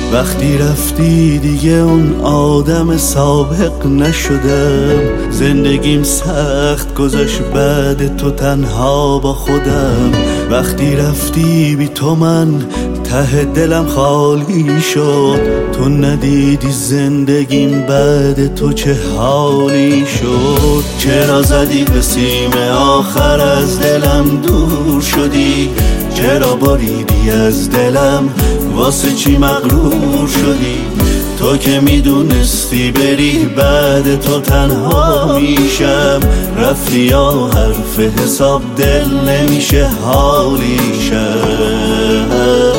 وقتی رفتی دیگه اون آدم سابق نشدم. زندگیم سخت گذشت بعد تو تنها با خودم. وقتی رفتی بی تو من ته دلم خالی شد. تو ندیدی زندگیم بعد تو چه حالی شد. چرا زدی به سیم آخر از دلم دور شدی؟ چرا بریدی از دلم واسه چی مغرور شدی؟ تو که میدونستی بری بعد تو تنها میشم. رفتی یا حرف حساب دل نمیشه حالی شم.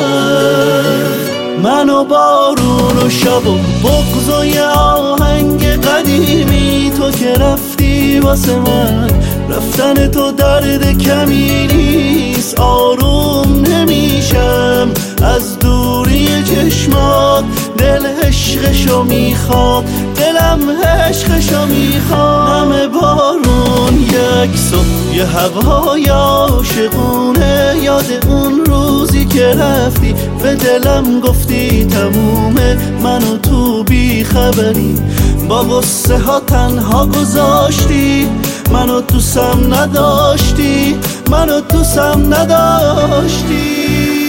من و بارون و شب و بغض و یه آهنگ قدیمی. تو که رفتی واسه من رفتن تو درد کمی نیست. آروم نمیشم از دوری چشمات. دل عشقشو میخواد، دلم عشقشو میخواد. همه بارون یک صبح یه هوای عاشقونه. یاد اون روزی که رفتی به دلم گفتی تمومه. منو تو بی خبری با غصه ها تنها گذاشتی. منو دوستم نداشتی، منو دوستم نداشتی.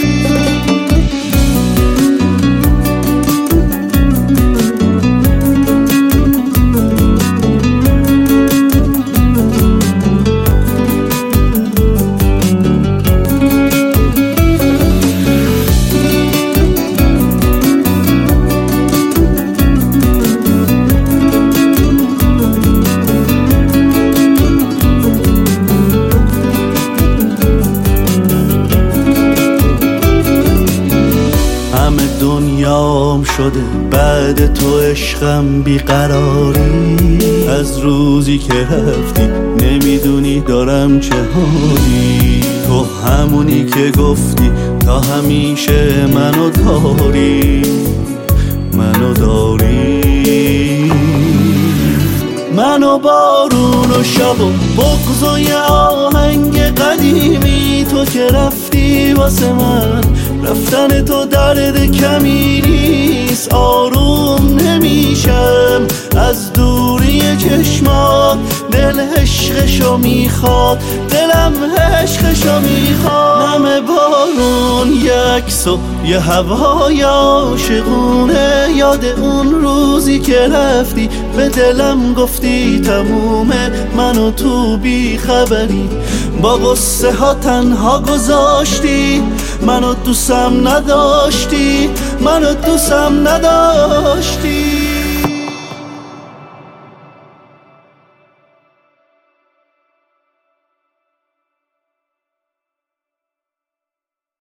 دنیام شده بعد تو عشقم بیقراری. از روزی که رفتی نمیدونی دارم چه حالی. تو همونی که گفتی تا همیشه منو داری، منو داری. منو بارون و شب و بغض و یه آهنگ قدیمی. تو که رفتی واسه من رفتن تو درد کمی نیست. آروم نمیشم از دوری چشمات. دل عشقشو میخواد، دلم عشقشو میخواد. همه بارون یک صبح یه هوای عاشقونه. یاد اون روزی که رفتی به دلم گفتی تمومه. منو تو بی خبری با غصه ها تنها گذاشتی. منو دوستم نداشتی، منو دوستم نداشتی.